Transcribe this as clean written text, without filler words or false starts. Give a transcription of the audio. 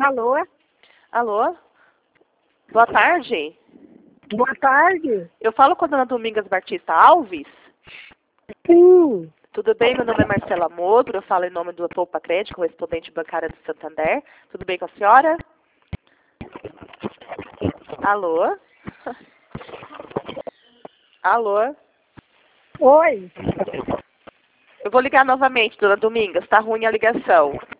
Alô? Alô? Boa tarde. Boa tarde. Eu falo com a dona Domingas Batista Alves. Sim. Tudo bem? Meu nome é Marcela Modro. Eu falo em nome do Poupa Crédito, correspondente bancária do Santander. Tudo bem com a senhora? Alô? Alô? Oi. Eu vou ligar novamente, dona Domingas. Tá ruim a ligação.